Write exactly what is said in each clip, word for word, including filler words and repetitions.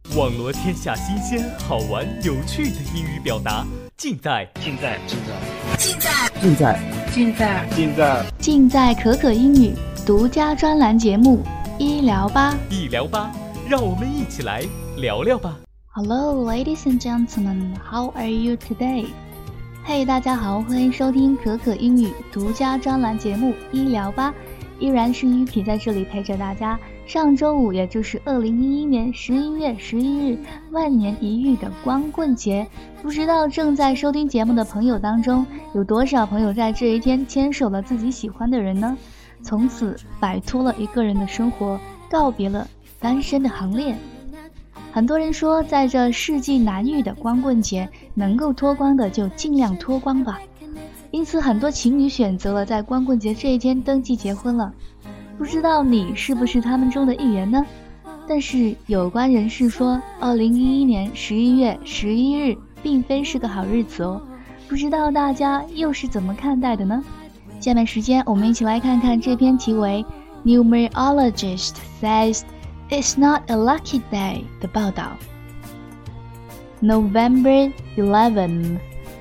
网罗天下新鲜、好玩、有趣的英语表达，尽在尽在尽在尽在尽在尽在尽在尽在可可英语独家专栏节目医疗吧， 医疗吧，让我们一起来聊聊吧。 Hello ladies and gentlemen, how are you today? 嘿、hey, 大家好，欢迎收听可可英语独家专栏节目医疗吧，依然是于皮在这里陪着大家。上周五，也就是二零一一年十一月十一日，万年一遇的光棍节，不知道正在收听节目的朋友当中，有多少朋友在这一天牵手了自己喜欢的人呢？从此摆脱了一个人的生活，告别了单身的行列。很多人说，在这世纪难遇的光棍节，能够脱光的就尽量脱光吧。因此，很多情侣选择了在光棍节这一天登记结婚了。不知道你是不是他们中的一员呢？但是有关人士说，二零一一年十一月十一日并非是个好日子哦。不知道大家又是怎么看待的呢？下面时间我们一起来看看这篇题为 Numerologist says it's not a lucky day 的报道。 November eleventh,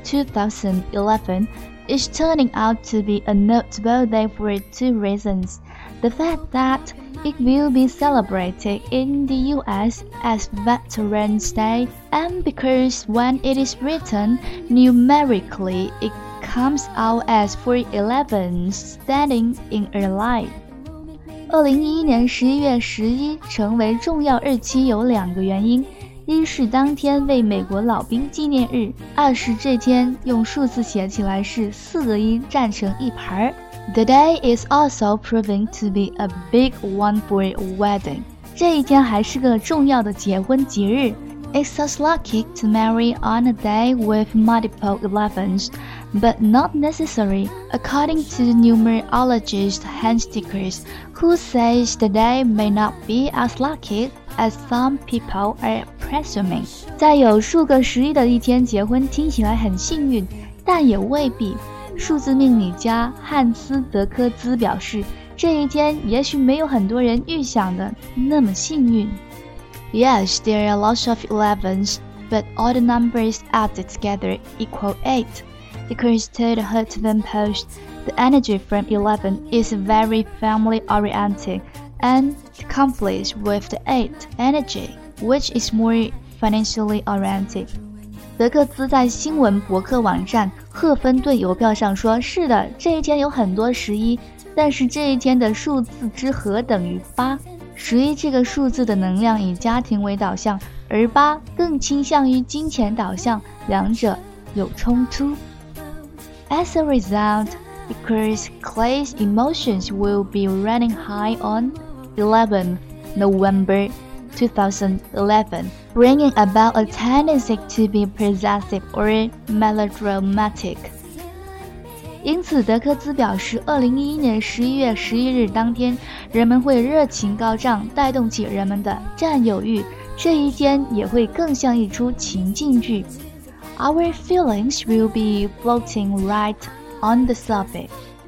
twenty eleven is turning out to be a notable day for two reasons.The fact that it will be celebrated in the U S as Veterans Day, and because when it is written numerically, it comes out as four eleven standing in a line. 二零一一年十一月十一成为重要日期有两个原因，一是当天为美国老兵纪念日，二是这天用数字写起来是四个一站成一排。The day is also proving to be a big one for a wedding. 这一天还是个重要的结婚节日。It's so lucky to marry on a day with multiple elevens, but not necessary, according to the numerologist Hans Dickers, who says the day may not be as lucky as some people are presuming. 在有数个十一的一天结婚听起来很幸运，但也未必。数字命理家汉斯·德科兹表示，这一天也许没有很多人预想的那么幸运。Yes, there are lots of elevens, but all the numbers added together equal eight. Because told the Huffington Post, the energy from eleven is very family-oriented and conflicts with the eight energy, which is more financially oriented.德克兹在新闻博客网站赫芬顿邮票上说，是的，这一天有很多十一，但是这一天的数字之和等于八。十一这个数字的能量以家庭为导向，而八更倾向于金钱导向，两者有冲突。As a result, because Clay's emotions will be running high on eleventh November twenty eleven, bringing about a tendency to be possessive or melodramatic. 因此，德克兹表示，二零一一年十一月十一日当天，人们会热情高涨，带动起人们的占有欲。这一天也会更像一出情境剧。Our feelings will be floating right on the surface,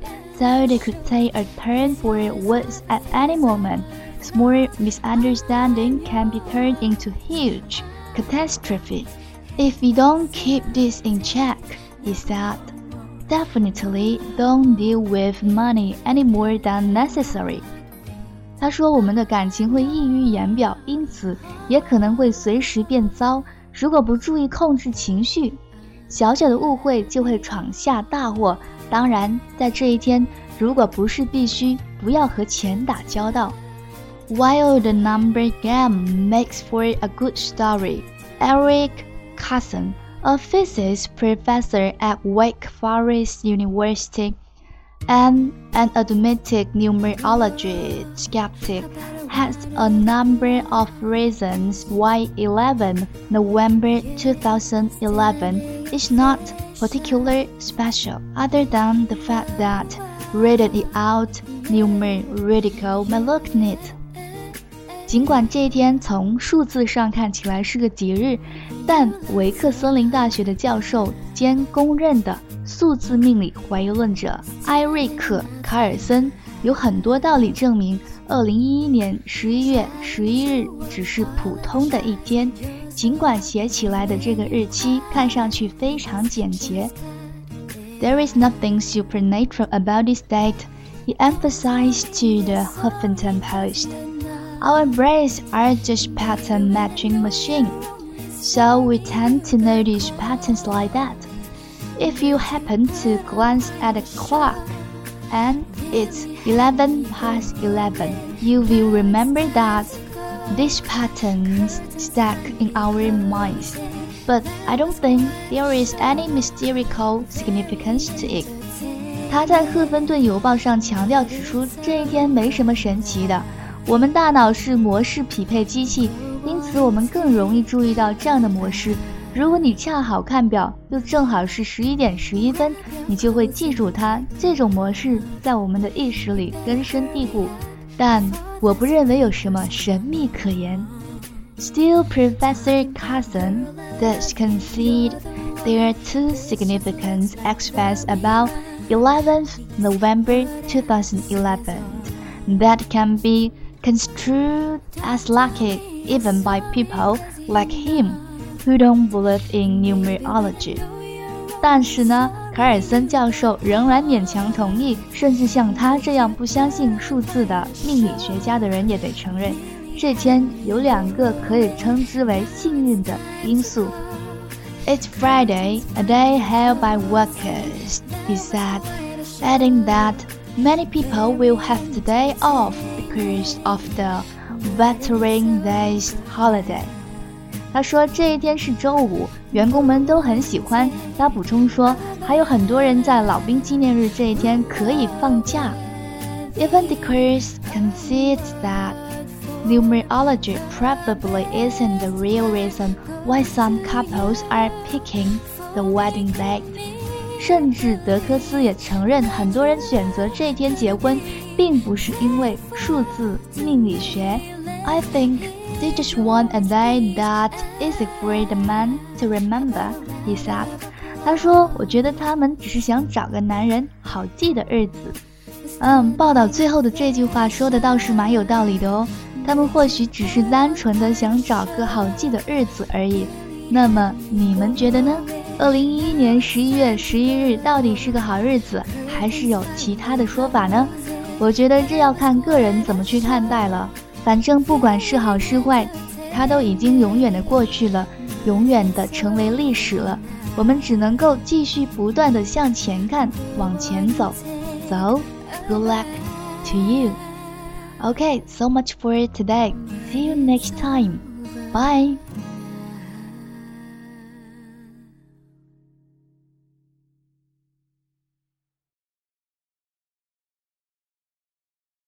so they could take a turn for worse at any moment.Small misunderstanding can be turned into huge catastrophe. If we don't keep this in check, he said, definitely don't deal with money any more than necessary. 他说，我们的感情会溢于言表，因此也可能会随时变糟。如果不注意控制情绪，小小的误会就会闯下大祸。当然，在这一天，如果不是必须，不要和钱打交道。While the number game makes for a good story, Eric Carson, a physics professor at Wake Forest University and an admitted numerology skeptic, has a number of reasons why eleventh November twenty eleven is not particularly special, other than the fact that reading it out numerical may look neat.尽管这一天从数字上看起来是个节日，但维克森林大学的教授兼公认的数字命理怀疑论者艾瑞克·卡尔森有很多道理证明二零一一年十一月十一日只是普通的一天，尽管写起来的这个日期看上去非常简洁。There is nothing supernatural about this date, he emphasized to the Huffington Post. Our brains are just pattern matching machines, so we tend to notice patterns like that. If you happen to glance at a clock and it's eleven past eleven, you will remember that these patterns stack in our minds, but I don't think there is any mystical significance to it. 他在赫芬顿邮报上强调指出，这一天没什么神奇的，我们大脑是模式匹配机器，因此我们更容易注意到这样的模式。如果你恰好看表，又正好是十一点十一分，你就会记住它。这种模式在我们的意识里根深蒂固，但我不认为有什么神秘可言。Still, Professor Carson does concede there are two significant aspects about eleventh November twenty eleven that can be construed as lucky even by people like him.Who don't believe in numerology? 但是呢，卡尔森教授仍然勉强同意，甚至像他这样不相信数字的命理学家的人也得承认，这天有两个可以称之为幸运的因素。It's Friday, a day held by workers, he said, adding that many people will have the day off because of the Veterans Day holiday.他说这一天是周五，员工们都很喜欢。他补充说，还有很多人在老兵纪念日这一天可以放假。Even Dickers concedes that numerology probably isn't the real reason why some couples are picking the wedding date. 甚至德克斯也承认，很多人选择这一天结婚，并不是因为数字命理学。I think.They just want a day that is a great man to remember, he said. 他说，我觉得他们只是想找个男人好记的日子。嗯，报道最后的这句话说的倒是蛮有道理的哦。他们或许只是单纯的想找个好记的日子而已。那么你们觉得呢？二零一一年十一月十一日到底是个好日子，还是有其他的说法呢？我觉得这要看个人怎么去看待了。反正不管是好是坏，它都已经永远的过去了，永远的成为历史了。我们只能够继续不断的向前看，往前走。So, good luck to you. Okay, so much for today. See you next time. Bye.